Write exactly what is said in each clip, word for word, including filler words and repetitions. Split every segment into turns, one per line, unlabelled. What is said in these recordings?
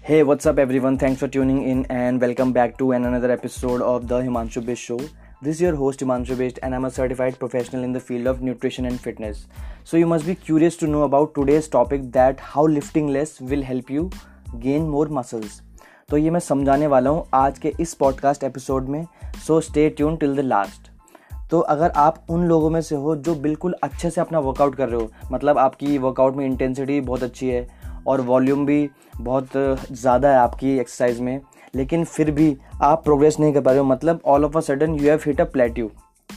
Hey, what's up everyone? Thanks for tuning in and welcome back to an another episode of the Himanshu Bish Show. This is your host Himanshu Bish and I'm a certified professional in the field of nutrition and fitness. So you must be curious to know about today's topic, that how lifting less will help you gain more muscles. तो ये मैं समझाने वाला हूँ आज के इस podcast episode में. So stay tune till the last. तो अगर आप उन लोगों में से हो जो बिल्कुल अच्छे से अपना वर्कआउट कर रहे हो, मतलब आपकी वर्कआउट में इंटेंसिटी बहुत अच्छी है और वॉल्यूम भी बहुत ज़्यादा है आपकी एक्सरसाइज में, लेकिन फिर भी आप प्रोग्रेस नहीं कर पा रहे हो, मतलब all of a sudden you have hit a plateau.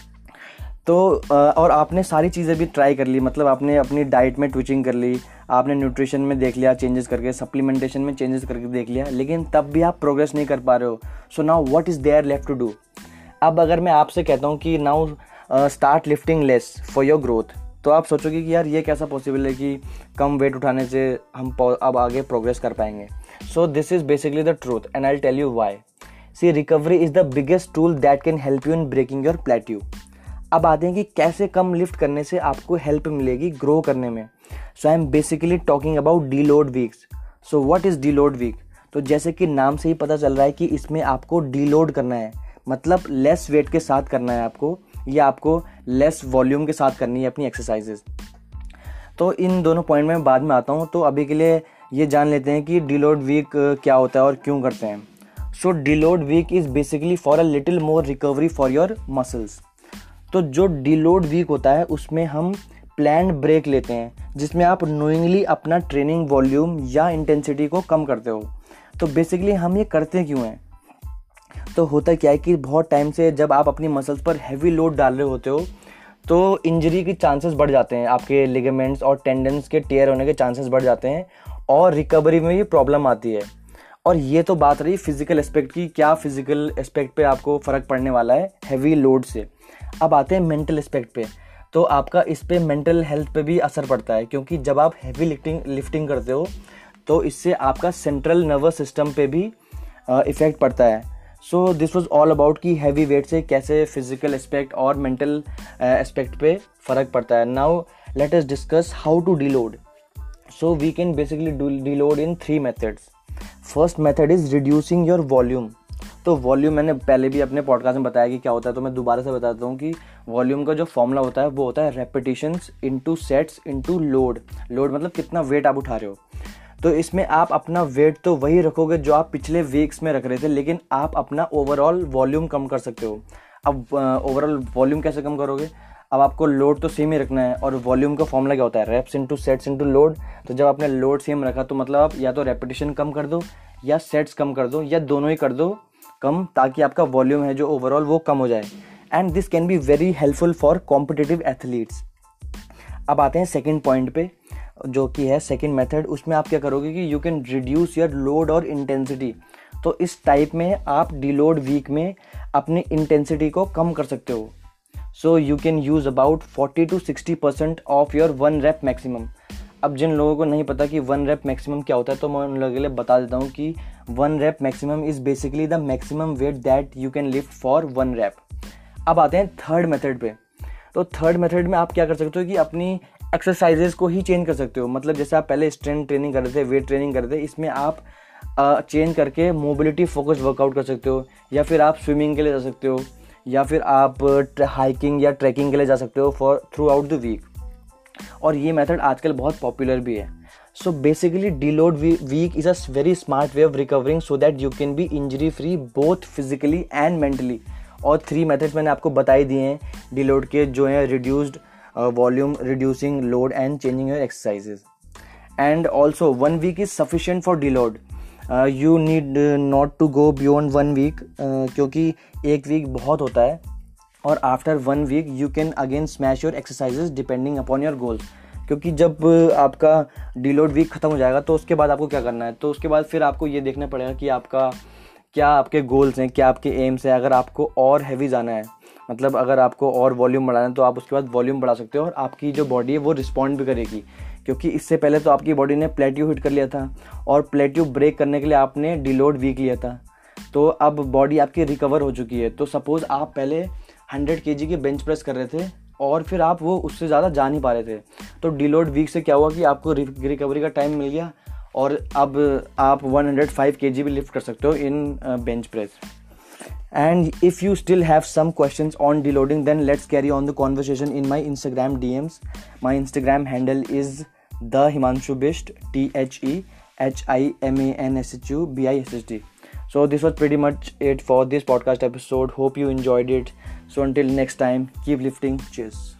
तो और आपने सारी चीज़ें भी ट्राई कर ली, मतलब आपने अपनी डाइट में ट्विचिंग कर ली, आपने न्यूट्रिशन में देख लिया चेंजेस करके, सप्लीमेंटेशन में चेंजेस करके देख लिया, लेकिन तब भी आप प्रोग्रेस नहीं कर पा रहे हो. So now what is there left to do. अब अगर मैं आपसे कहता हूँ कि now start lifting less for your growth, तो आप सोचोगे कि यार ये कैसा पॉसिबल है कि कम वेट उठाने से हम अब आगे प्रोग्रेस कर पाएंगे. So this is basically the truth and I will tell you why. See, recovery is the biggest tool that can help you in breaking your plateau. अब आते हैं कि कैसे कम लिफ्ट करने से आपको हेल्प मिलेगी ग्रो करने में. So I am basically talking about deload weeks. So what is deload week. तो जैसे कि नाम से ही पता चल रहा है कि इसमें आपको डी लोड करना है, मतलब लेस वेट के साथ करना है आपको, या आपको लेस वॉल्यूम के साथ करनी है अपनी एक्सरसाइजेज. तो इन दोनों पॉइंट में बाद में आता हूँ. तो अभी के लिए ये जान लेते हैं कि डीलोड वीक क्या होता है और क्यों करते हैं. So deload week is basically for a little more recovery for your muscles. तो जो डीलोड वीक होता है उसमें हम प्लान्ड ब्रेक लेते हैं, जिसमें आप नोइंगली अपना ट्रेनिंग वॉल्यूम या इंटेंसिटी को कम करते हो. तो बेसिकली हम ये करते क्यों हैं. तो होता क्या है कि बहुत टाइम से जब आप अपनी मसल्स पर हैवी लोड डाल रहे होते हो तो इंजरी के चांसेस बढ़ जाते हैं, आपके लिगामेंट्स और टेंडन्स के टेयर होने के चांसेस बढ़ जाते हैं और रिकवरी में भी प्रॉब्लम आती है. और ये तो बात रही फिजिकल एस्पेक्ट की, क्या फिजिकल एस्पेक्ट पे आपको फ़र्क पड़ने वाला है हैवी लोड से. अब आते हैं मेंटल एस्पेक्ट पे. तो आपका इस पे मेंटल हेल्थ पे भी असर पड़ता है, क्योंकि जब आप हैवी लिफ्टिंग लिफ्टिंग करते हो तो इससे आपका सेंट्रल नर्वस सिस्टम पे भी इफ़ेक्ट पड़ता है. So this was all about कि हैवी वेट से कैसे फिजिकल एस्पेक्ट और मेंटल एस्पेक्ट पे फ़र्क पड़ता है. Now let us discuss how to deload. So we can basically deload in three methods. First method is reducing your volume. तो volume मैंने पहले भी अपने पॉडकास्ट में बताया कि क्या होता है, तो मैं दोबारा से बताता हूँ कि वॉल्यूम का जो फॉर्मूला होता है वो होता है repetitions into sets into load. Load मतलब कितना वेट आप उठा रहे हो. तो इसमें आप अपना वेट तो वही रखोगे जो आप पिछले वीक्स में रख रहे थे, लेकिन आप अपना ओवरऑल वॉल्यूम कम कर सकते हो. अब ओवरऑल वॉल्यूम कैसे कम करोगे. अब आपको लोड तो सेम ही रखना है और वॉल्यूम का फॉर्मूला क्या होता है, reps into sets into load. तो जब आपने लोड सेम रखा तो मतलब आप या तो रेपिटेशन कम कर दो या सेट्स कम कर दो या दोनों ही कर दो कम, ताकि आपका वॉल्यूम है जो ओवरऑल वो कम हो जाए. And this can be very helpful for competitive athletes. अब आते हैं सेकेंड पॉइंट पे, जो कि है सेकेंड मेथड. उसमें आप क्या करोगे कि you can reduce your load और इंटेंसिटी. तो इस टाइप में आप डीलोड वीक में अपनी इंटेंसिटी को कम कर सकते हो. So you can use about forty to sixty percent of your one rep maximum. अब जिन लोगों को नहीं पता कि वन रेप मैक्सिमम क्या होता है, तो मैं उन लोगों के लिए बता देता हूँ कि one rep maximum is basically the maximum weight that you can lift for one rep. अब आते हैं थर्ड मेथड पे. तो थर्ड मेथड में आप क्या कर सकते हो कि अपनी एक्सरसाइजेज को ही चेंज कर सकते हो. मतलब जैसे आप पहले स्ट्रेंथ ट्रेनिंग कर रहे थे, वेट ट्रेनिंग कर रहे थे, इसमें आप चेंज करके मोबिलिटी फोकस्ड वर्कआउट कर सकते हो, या फिर आप स्विमिंग के लिए जा सकते हो, या फिर आप हाइकिंग या ट्रैकिंग के लिए जा सकते हो for throughout the week. और ये मेथड आजकल बहुत पॉपुलर भी है. So basically deload week is a very smart way of recovering so that you can be injury free both physically and mentally. और थ्री मेथड्स मैंने आपको बताई दिए हैं डीलोड के, जो हैं reduced volume, reducing load and changing your exercises. And also one week is sufficient for deload. You need not to go beyond one week, क्योंकि एक वीक बहुत होता है. और after one week you can again smash your exercises depending upon your goals. क्योंकि जब आपका deload week ख़त्म हो जाएगा तो उसके बाद आपको क्या करना है, तो उसके बाद फिर आपको ये देखना पड़ेगा कि आपका क्या आपके गोल्स हैं, क्या आपके एम्स हैं. अगर आपको और हैवी जाना है, मतलब अगर आपको और वॉल्यूम बढ़ाना है, तो आप उसके बाद वॉल्यूम बढ़ा सकते हो और आपकी जो बॉडी है वो रिस्पॉन्ड भी करेगी. क्योंकि इससे पहले तो आपकी बॉडी ने प्लेट्यू हिट कर लिया था और प्लेट्यू ब्रेक करने के लिए आपने डीलोड वीक लिया था. तो अब बॉडी आपकी रिकवर हो चुकी है. तो सपोज़ आप पहले हंड्रेड केजी के बेंच प्रेस कर रहे थे और फिर आप वो उससे ज़्यादा जा नहीं पा रहे थे, तो डीलोड वीक से क्या हुआ कि आपको रिकवरी का टाइम मिल गया और अब आप one hundred five kg भी लिफ्ट कर सकते हो in bench press. And if you still have some questions on deloading, then let's carry on the conversation in my Instagram D Ms. My Instagram handle is the Himanshu Bisht, T H E H I M A N S H U B I S H T. So this was pretty much it for this podcast episode. Hope you enjoyed it. So until next time, keep lifting. Cheers.